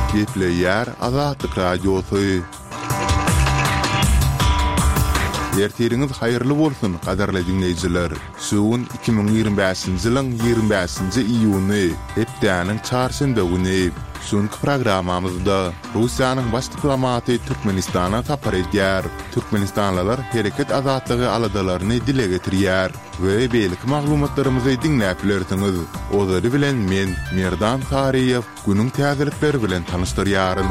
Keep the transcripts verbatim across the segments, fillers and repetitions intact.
Gepleyer Azatlyk Radiosu. Erteriniz hayırlı bolsun, qadarly dinleyijiler. Suwun iki bin ýygrimi beşinji ýylyň ýygrimi beşinji iýuny, hepdeniň çarşamba güni. Şonky programamyzda Russiýanyň baş diplomaty Türkmenistana tapar edýär. Türkmenistanlylar hereket azatlygy aladalaryny dile getirýär we beýlik maglumatlarymyzy dinläp bilersiňiz. Olary bilen men Merdan Tariýew günüň täzelikleri bilen tanışdyrýaryn.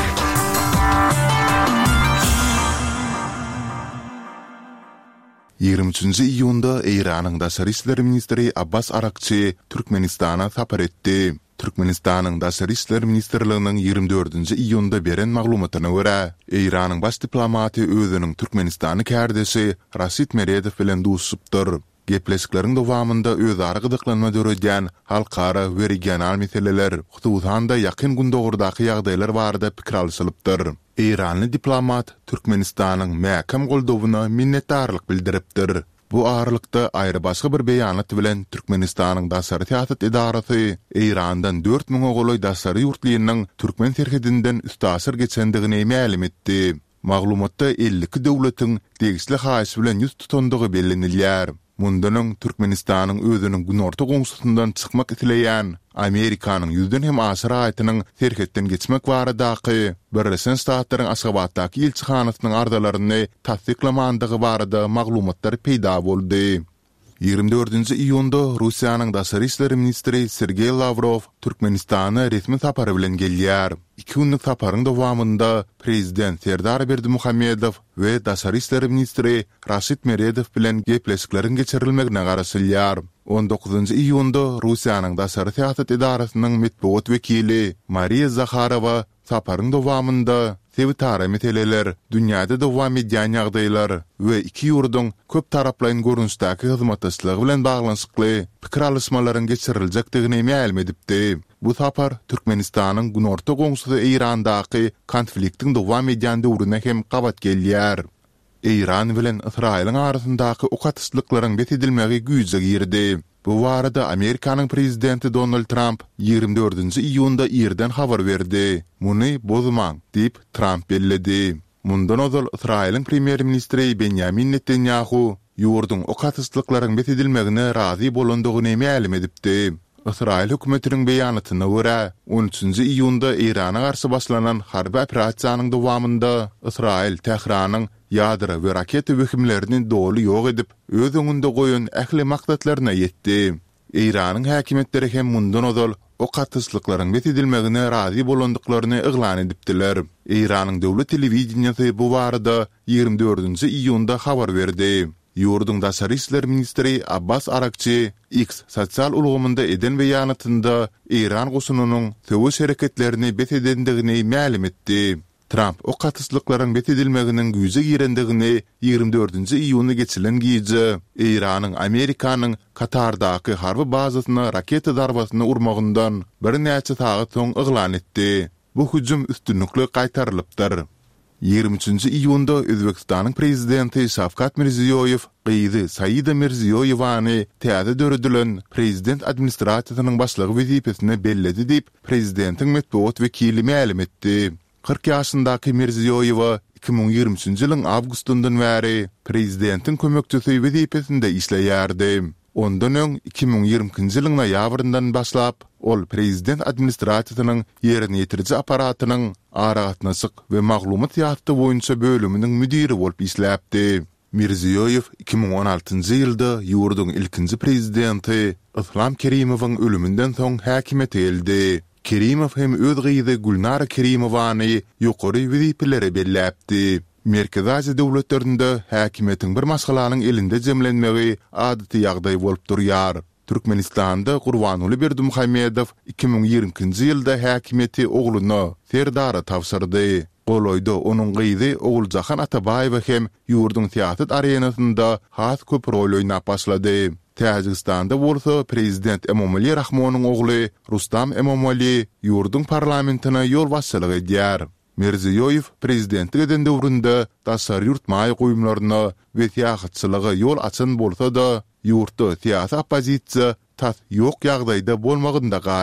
ýygrimi üçinji iýunda Iranyň daşary işleri ministri Abbas Arakçy Türkmenistana tapar etdi. Türkmenistanyň daşary işleri ministrliginiň ýygrimi dördünji iýunda beren maglumatyna görä, Iranyň baş diplomaty özüniň Türkmenistany kärdesi Rasit Meredew bilen duşupdyr. Gepleşikleriň dowamynda özara gydyklanma döredýän halkara we regional meseleler, hususan da ýakyn gündogurdaky ýagdaýlar barada pikir alşylypdyr. İranly diplomat Türkmenistanyň mäkem goldowyna minnetdarlyk bildiripdir. Bu aralykda aýry başga bir beýanat bilen Türkmenistanyň daşary teatr edarasy Irandan dört miň ogloy daşary ýurtlarynyň türkmen terhedinden üstäsir geçendigini ma'lum etdi. Maglumatda elli döwletiň degisli haýsy bilen ýüz tutandygy bellenilýär. Mundanyň Türkmenistanyň özüniň günorta goňsusundan çykmak itileýän Amerikanyň ýüzden hem aşyr aýatynyň terhetden geçmek baradaky Birleşen Ştatlaryň Aşgabatdaky elçixanasynyň ardalaryny tasdiklamandygy barada maglumatlar peýda boldy. ýygrimi dördünji iýunda Russiýanyň daşary işleri ministri Sergey Lavrov Türkmenistana resmi tapary bilen gelýär. İki günlük taparyň dowamynda prezident Serdar Berdimuhammedow we daşary işleri ministri Rasit Meredew bilen gepleşikleriň geçirilmegine garaşylýar. on dokuzunji iýunda Russiýanyň daşary teatr edarasynyň medeniýet wekili Mariya Zakharova taparyň dowamynda Sevitara meteleler, dünýäde dowam edýän ýagdaýlar we iki ýurduň köp taraplaryň görünüşdäki hyzmatdaşlygy bilen baglanyşykly pikir alysmalaryň geçiriljakdygyny ma'lum edipdi. Bu tapar Türkmenistanyň günorta goňsusy Irandaky konfliktiň dowam edýän döwrüne hem gabat gelýär. Iran bilen Israýlyň arasyndaky okatyslyklaryň betedilmegi güýje girdi. Bu barada Amerikanyň prezidenti Donald Trump ýygrimi dördünji iýunda ýerden habar berdi. Muny bozmaň diýip Trump belledi. Mundan ozal Israýlyň premier ministri Benjamin Netanyahu ýurduň okatyslyklaryň betedilmegine razy bolandygyny ma'lum edipdi. Israýl hökümetiniň beýanatyna görä, on üçünji iýunda Irana garşy başlanan harby operasiýanyň dowamynda Israýl Tehranyň ýadra we raket wekimlerini doly ýok edip, öz öňünde goýan ähli maksatlaryna ýetdi. Iranyň häkimetleri hem mundan ozal okatyslyklaryň betedilmegine razy bolandyklaryny yglan edipdiler. Iranyň döwlet telewizionyasy bu barada ýygrimi dördünji iýunda habar berdi. Ýurduň daşary işleri ministri Abbas Arakçy X sosial ulgamynda eden beýanatynda Iran goşunynyň söwüş hereketlerini betedendigini ma'lum etdi. Trump o katyslyklaryň betedilmeginiň güýje girendigini ýygrimi dördünji iýuny geçilen giýje Iranyň Amerikanyň Katardaky harby bazasyna raket darbasyny urmagyndan bir näçe saat soň yglan etdi. Bu hüjüm üstünlikli gaýtarylypdyr. ýygrimi üçünji iýunda Özbekistanyň prezidenti Şavkat Mirziýoýew gyzy Saýida Mirziýoýewany täze döredilen prezident administrasiýasynyň başlygy wezipesine belledi diýip prezidentiň medeniýet wekili ma'lum etdi. kırk ýaşyndaky Mirziýoýew iki bin ýygrimi üçünji ýylyň awgustyndan bäri prezidentiň kömekçisi wezipesinde işleýärdi. Ondan öň iki bin ýygrimiňji ýylyň noýabryndan başlap ol prezident administrasiýasynyň ýerine ýetiriji aparatynyň aragatnaşyk we maglumat ýatdy boýunça bölüminiň müdiri bolup işläpdi. Mirziýoýew iki bin on altynjy ýylda ýurduň ilkinji prezidenti Islam Kerimowyň ölümünden soň häkimete geldi. Kerimow hem öz gyzy Gulnara Kerimowany ýokary wezipelere belläpdi. Merkezi Aziýa döwletlerinde häkimetiň bir masalanyň elinde jemlenmegi adaty ýagdaý bolup durýar. Türkmenistanda Gurbanuly Berdimuhammedow iki bin ýygrimiňji ýylda häkimeti ogluny Serdara tapşyrdy. Goloýda onuň gyzy Oguljahan Atabaýew hem ýurduň teatr arenasynda has köp rol oýnap başlady. Täjikistanda bolsa prezident Emomali Rahmonyň ogly Rustam Emomali ýurduň parlamentina ýol başçylyk edýär. Mirziýoýew prezidentlik eden döwründe daşary ýurtmaý goýumlaryna we teatrçylyga ýol açan bolsa da ýurtda teatr opozisiýa tat ýok ýagdaýda bolmagynda